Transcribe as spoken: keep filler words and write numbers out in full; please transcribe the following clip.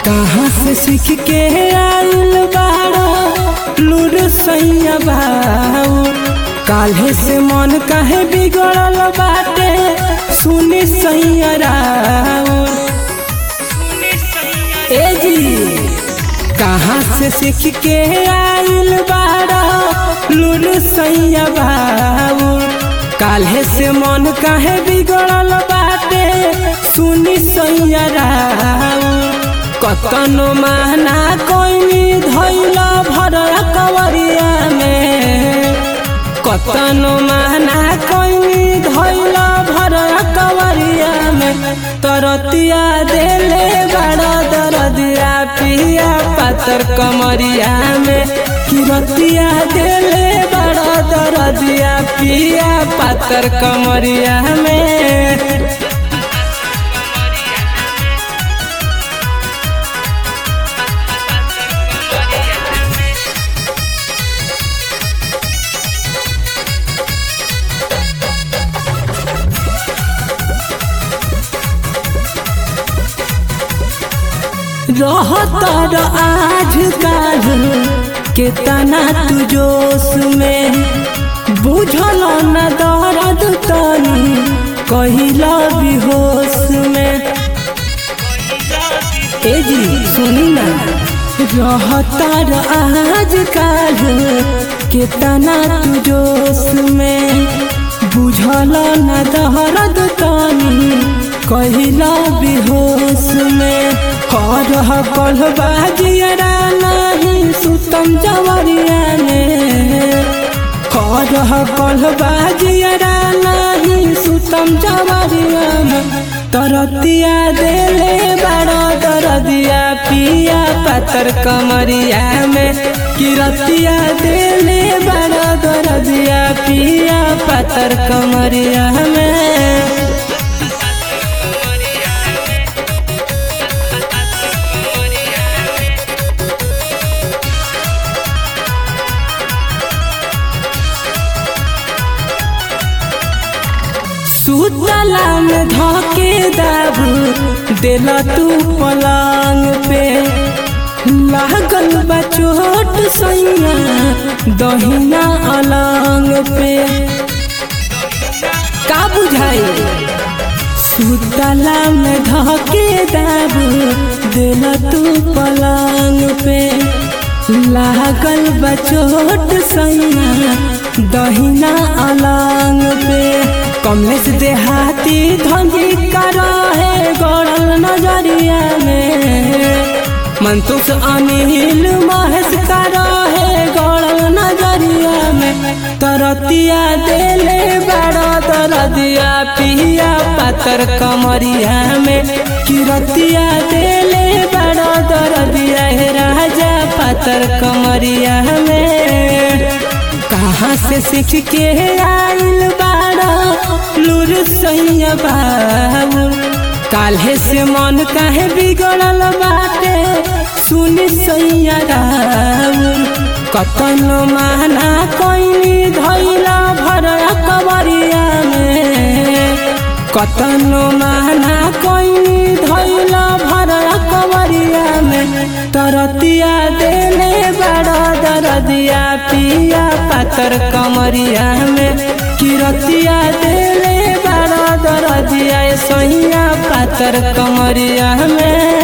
कहाँ से सीख के आइल बाड़ा लूर सैया बाऊ। काल्हे से मन काहे बिगड़ल बाटे सुनी सैया राऊ। ए जी कहाँ से सीख के आइल बाड़ा लूर सैया बाऊ। काल्हे से मन काहे बिगड़ल बाटे सुनी सैया राऊ। कतनो महना कोई धैला भर कवरिया में। कतनो महना कोई धैला भर कवरिया में। तरतिया देले बड़ा दरदिया पिया पातर कमरिया में। किरतिया देले बड़ा दरदिया पिया पातर कमरिया में। रहतर आज काल केतना तू जोश में। बुझल न दर्द तनी कहिला बेहोश में। ए जी सुनी ना रहतर आज काल केतना तू जोश में। बुझल न दर्द तनी कहिला बेहोश में। हरह कल बाजियरा नहीं सुतम जवरिया में। हरह कल बाजियरा नहीं सुतम जवरिया में। तरतिया देले बड़ा दरदिया पिया पातर कमरिया में। किरतिया देले बड़ा दरदिया पिया पातर कमरिया में। सुतला में धके दाबू देला तू पलंग पे। लागल बा चोट सैया दहिना अलंग पे। का बुझाई सुतला में धके दाबू देला तू पलंग पे। लागल बा चोट सैया दहिना अलंग पे। कमलेश देहाती धंजी करा है गड़ल नजरिया में। मंतुष अनिल महेश करा है गड़ल नजरिया में। तरतिया देले बड़ा दरदिया पिया पातर कमरिया में। किरतिया देले बड़ा दरदिया है राजा पातर कमरिया में। कहाँ से सीख के आइल बाड़ा लूर सैया बाऊ। काल्हे से मन काहे बिगड़ल बाटे सुनी सैया राऊ। कतनो महना कोई धैला भर कवरिया में। कतनो महना कोई धैला भर कवरिया में। तरतिया देले बड़ा दरदिया पिया पातर कमरिया में। किरतिया देले बड़ा दरदिया सैया पातर कमरिया में।